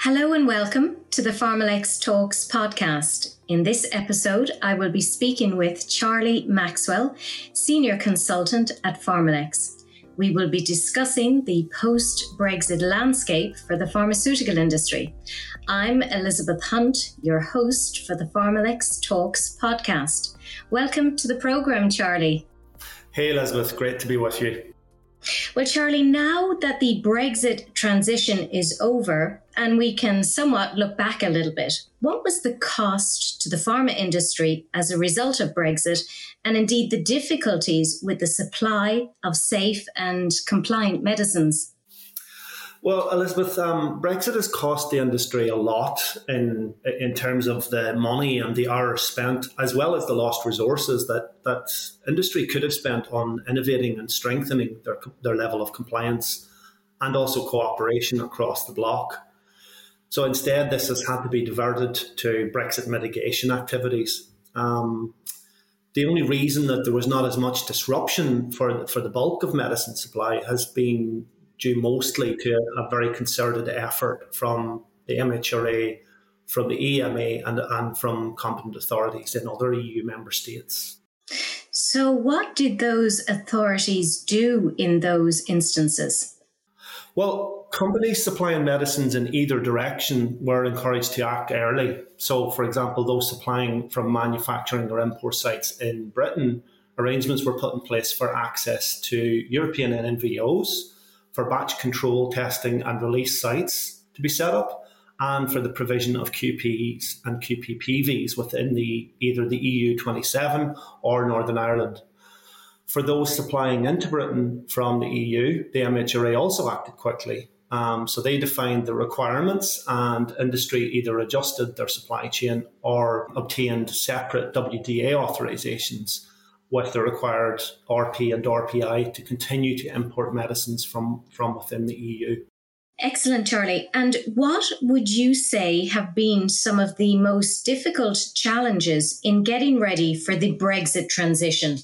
Hello and welcome to the Pharmalex Talks podcast. In this episode, I will be speaking with Charlie Maxwell, Senior Consultant at Pharmalex. We will be discussing the post-Brexit landscape for the pharmaceutical industry. I'm Elizabeth Hunt, your host for the Pharmalex Talks podcast. Welcome to the programme, Charlie. Hey Elizabeth, great to be with you. Well, Charlie, now that the Brexit transition is over and we can somewhat look back a little bit, what was the cost to the pharma industry as a result of Brexit, and indeed the difficulties with the supply of safe and compliant medicines? Well, Elizabeth, Brexit has cost the industry a lot in terms of the money and the hours spent, as well as the lost resources that industry could have spent on innovating and strengthening their level of compliance and also cooperation across the bloc. So instead, this has had to be diverted to Brexit mitigation activities. The only reason that there was not as much disruption for the bulk of medicine supply has been due mostly to a very concerted effort from the MHRA, from the EMA and from competent authorities in other EU member states. So what did those authorities do in those instances? Well, companies supplying medicines in either direction were encouraged to act early. So, for example, those supplying from manufacturing or import sites in Britain, arrangements were put in place for access to European NNVOs, for batch control testing and release sites to be set up, and for the provision of QPs and QPPVs within either the EU 27 or Northern Ireland. For those supplying into Britain from the EU, the MHRA also acted quickly. So they defined the requirements, and industry either adjusted their supply chain or obtained separate WDA authorizations with the required RP and RPI to continue to import medicines from within the EU. Excellent, Charlie. And what would you say have been some of the most difficult challenges in getting ready for the Brexit transition?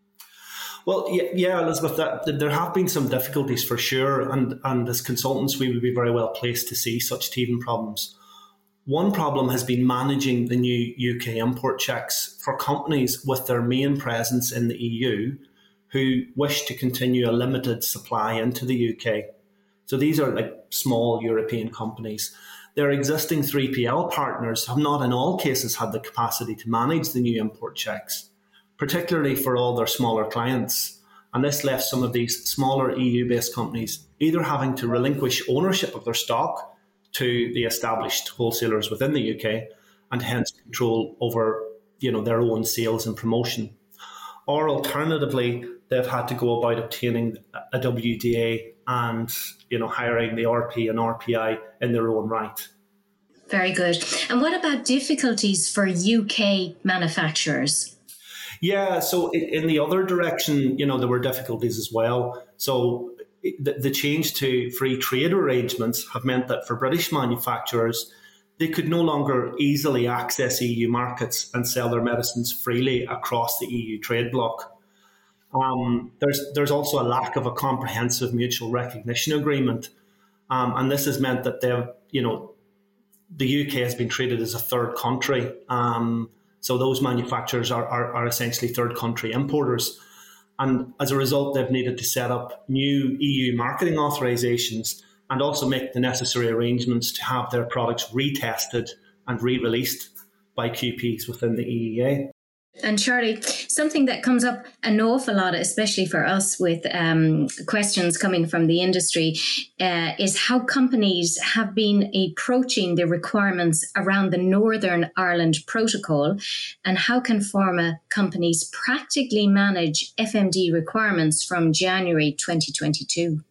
Well, yeah, Elizabeth, there have been some difficulties for sure. And as consultants, we would be very well placed to see such teething problems. One problem has been managing the new UK import checks for companies with their main presence in the EU who wish to continue a limited supply into the UK. So these are like small European companies. Their existing 3PL partners have not in all cases had the capacity to manage the new import checks, particularly for all their smaller clients. And this left some of these smaller EU-based companies either having to relinquish ownership of their stock to the established wholesalers within the UK and hence control over, their own sales and promotion. Or alternatively, they've had to go about obtaining a WDA and, hiring the RP and RPI in their own right. Very good. And what about difficulties for UK manufacturers? Yeah, so in the other direction, there were difficulties as well. So the change to free trade arrangements have meant that for British manufacturers, they could no longer easily access EU markets and sell their medicines freely across the EU trade bloc. There's also a lack of a comprehensive mutual recognition agreement, and this has meant that the UK has been treated as a third country. So those manufacturers are essentially third country importers. And as a result, they've needed to set up new EU marketing authorizations and also make the necessary arrangements to have their products retested and re-released by QPs within the EEA. And Charlie, something that comes up an awful lot, especially for us with questions coming from the industry, is how companies have been approaching the requirements around the Northern Ireland Protocol, and how can pharma companies practically manage FMD requirements from January 2022?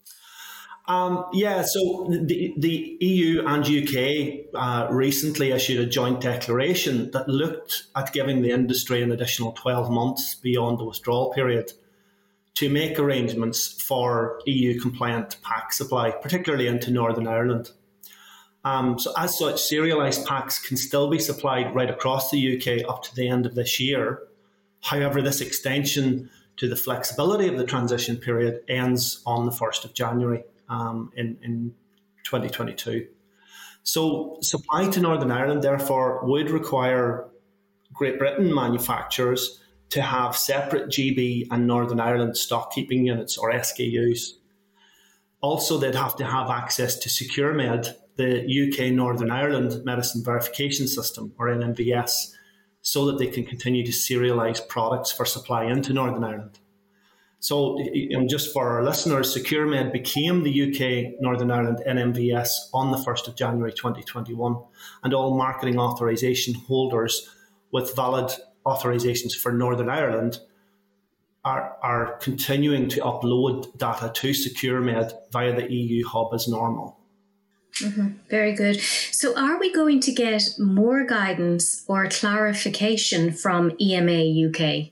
So the EU and UK recently issued a joint declaration that looked at giving the industry an additional 12 months beyond the withdrawal period to make arrangements for EU compliant pack supply, particularly into Northern Ireland. So as such, serialised packs can still be supplied right across the UK up to the end of this year. However, this extension to the flexibility of the transition period ends on the 1st of January. In 2022. So supply to Northern Ireland, therefore, would require Great Britain manufacturers to have separate GB and Northern Ireland stock keeping units, or SKUs. Also, they'd have to have access to SecureMed, the UK Northern Ireland Medicine Verification System, or NMVS, so that they can continue to serialise products for supply into Northern Ireland. So, just for our listeners, SecureMed became the UK Northern Ireland NMVS on the 1st of January 2021, and all marketing authorisation holders with valid authorisations for Northern Ireland are continuing to upload data to SecureMed via the EU hub as normal. Mm-hmm. Very good. So are we going to get more guidance or clarification from EMA UK?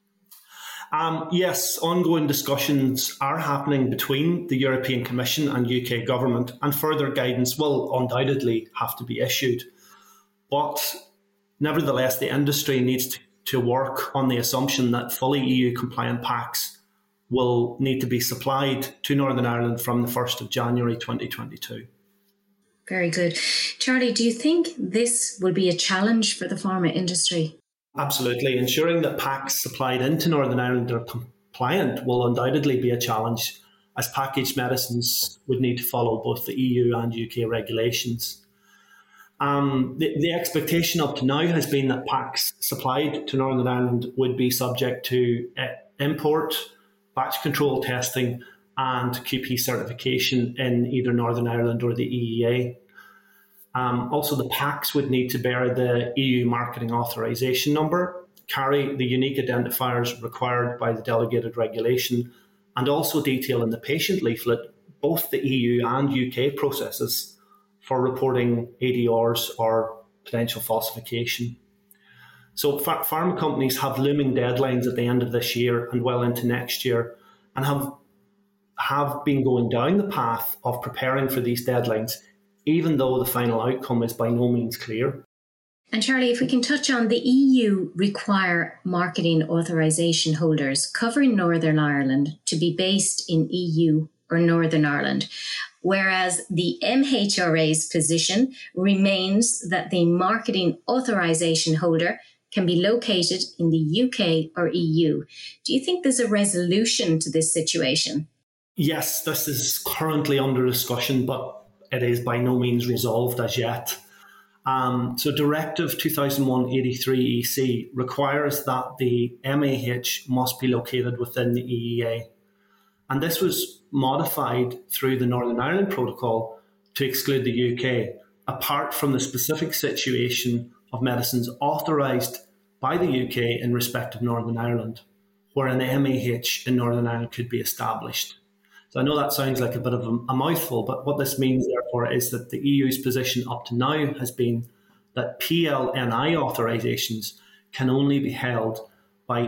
Yes, ongoing discussions are happening between the European Commission and UK government, and further guidance will undoubtedly have to be issued. But nevertheless, the industry needs to work on the assumption that fully EU compliant packs will need to be supplied to Northern Ireland from the 1st of January 2022. Very good. Charlie, do you think this will be a challenge for the pharma industry? Absolutely. Ensuring that packs supplied into Northern Ireland are compliant will undoubtedly be a challenge, as packaged medicines would need to follow both the EU and UK regulations. The expectation up to now has been that packs supplied to Northern Ireland would be subject to import, batch control testing and QP certification in either Northern Ireland or the EEA. Also, the packs would need to bear the EU marketing authorisation number, carry the unique identifiers required by the delegated regulation, and also detail in the patient leaflet both the EU and UK processes for reporting ADRs or potential falsification. So pharma companies have looming deadlines at the end of this year and well into next year, and have been going down the path of preparing for these deadlines, even though the final outcome is by no means clear. And Charlie, if we can touch on the EU require marketing authorisation holders covering Northern Ireland to be based in EU or Northern Ireland, whereas the MHRA's position remains that the marketing authorisation holder can be located in the UK or EU. Do you think there's a resolution to this situation? Yes, this is currently under discussion, but it is by no means resolved as yet. So Directive 2001/83/EC requires that the MAH must be located within the EEA. And this was modified through the Northern Ireland Protocol to exclude the UK, apart from the specific situation of medicines authorised by the UK in respect of Northern Ireland, where an MAH in Northern Ireland could be established. So I know that sounds like a bit of a mouthful, but what this means, therefore, is that the EU's position up to now has been that PLNI authorisations can only be held by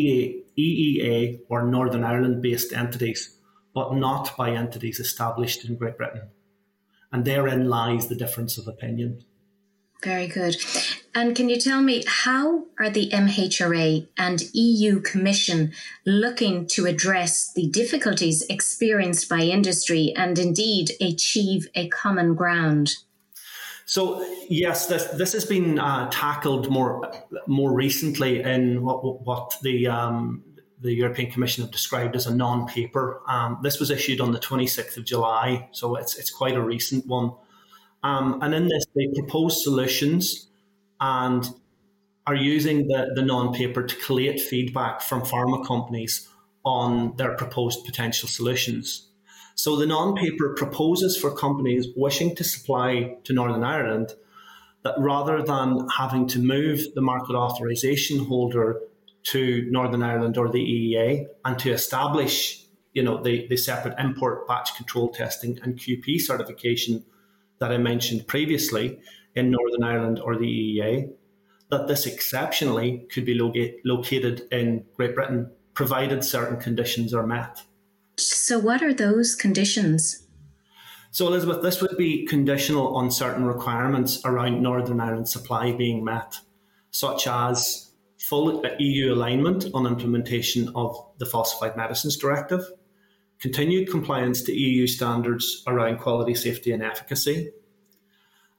EEA or Northern Ireland-based entities, but not by entities established in Great Britain. And therein lies the difference of opinion. Very good. And can you tell me, how are the MHRA and EU Commission looking to address the difficulties experienced by industry and indeed achieve a common ground? So yes, this has been tackled more recently in what the European Commission have described as a non-paper. This was issued on the 26th of July, so it's quite a recent one. And in this, they propose solutions and are using the non-paper to collate feedback from pharma companies on their proposed potential solutions. So the non-paper proposes for companies wishing to supply to Northern Ireland that rather than having to move the market authorisation holder to Northern Ireland or the EEA and to establish, the separate import batch control testing and QP certification that I mentioned previously in Northern Ireland or the EEA, that this exceptionally could be located in Great Britain, provided certain conditions are met. So what are those conditions? So, Elizabeth, this would be conditional on certain requirements around Northern Ireland supply being met, such as full EU alignment on implementation of the Falsified Medicines Directive, continued compliance to EU standards around quality, safety and efficacy,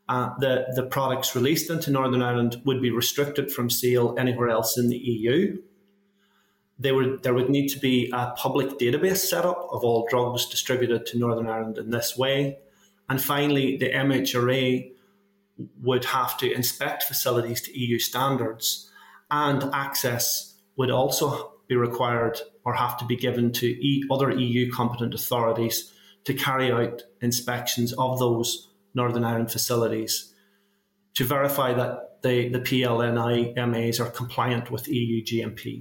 the products released into Northern Ireland would be restricted from sale anywhere else in the EU. There would need to be a public database set up of all drugs distributed to Northern Ireland in this way. And finally, the MHRA would have to inspect facilities to EU standards, and access would also be required or have to be given to other EU competent authorities to carry out inspections of those Northern Ireland facilities to verify that the PLNI MAs are compliant with EU GMP.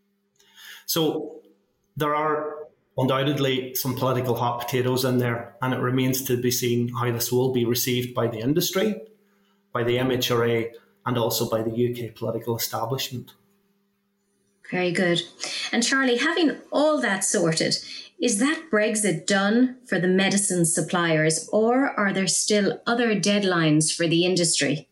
So there are undoubtedly some political hot potatoes in there, and it remains to be seen how this will be received by the industry, by the MHRA, and also by the UK political establishment. Very good. And Charlie, having all that sorted, is that Brexit done for the medicine suppliers, or are there still other deadlines for the industry?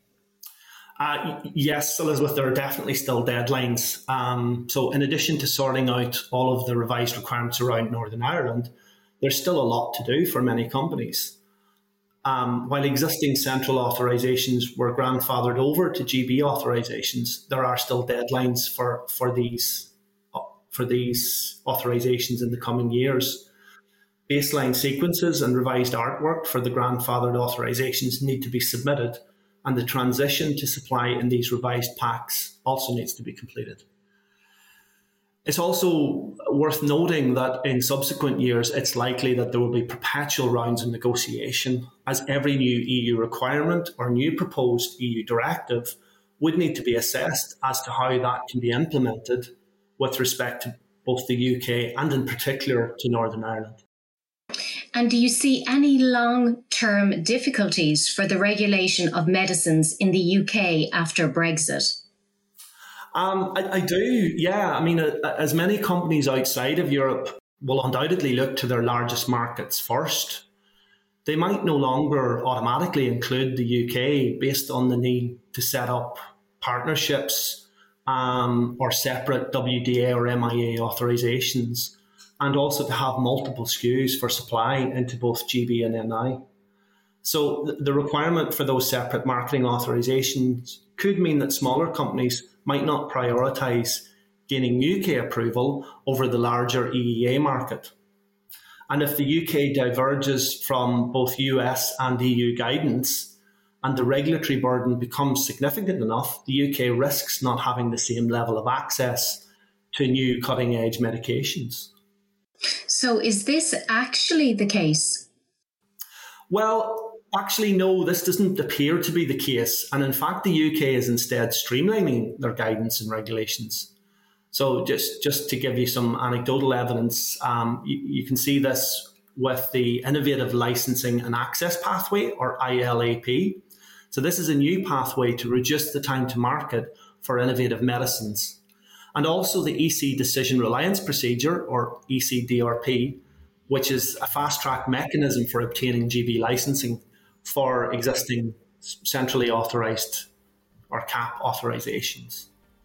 Yes, Elizabeth, there are definitely still deadlines. So in addition to sorting out all of the revised requirements around Northern Ireland, there's still a lot to do for many companies. While existing central authorisations were grandfathered over to GB authorisations, there are still deadlines for these authorisations in the coming years. Baseline sequences and revised artwork for the grandfathered authorisations need to be submitted, and the transition to supply in these revised packs also needs to be completed. It's also worth noting that in subsequent years, it's likely that there will be perpetual rounds of negotiation, as every new EU requirement or new proposed EU directive would need to be assessed as to how that can be implemented with respect to both the UK and in particular to Northern Ireland. And do you see any long-term difficulties for the regulation of medicines in the UK after Brexit? I do, yeah. I mean, as many companies outside of Europe will undoubtedly look to their largest markets first, they might no longer automatically include the UK based on the need to set up partnerships or separate WDA or MIA authorisations, and also to have multiple SKUs for supply into both GB and NI. So the requirement for those separate marketing authorisations could mean that smaller companies might not prioritise gaining UK approval over the larger EEA market. And if the UK diverges from both US and EU guidance and the regulatory burden becomes significant enough, the UK risks not having the same level of access to new cutting-edge medications. So is this actually the case? Well, actually, no, this doesn't appear to be the case. And in fact, the UK is instead streamlining their guidance and regulations. So just to give you some anecdotal evidence, you can see this with the Innovative Licensing and Access Pathway, or ILAP. So this is a new pathway to reduce the time to market for innovative medicines. And also the EC Decision Reliance Procedure, or ECDRP, which is a fast-track mechanism for obtaining GB licensing for existing centrally authorised or CAP authorisations.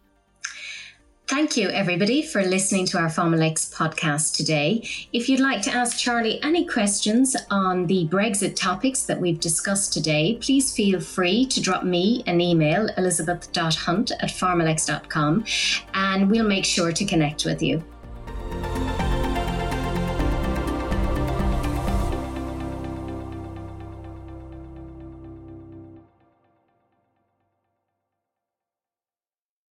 Thank you, everybody, for listening to our Formalex podcast today. If you'd like to ask Charlie any questions on the Brexit topics that we've discussed today, please feel free to drop me an email, elizabeth.hunt@formalex.com, and we'll make sure to connect with you.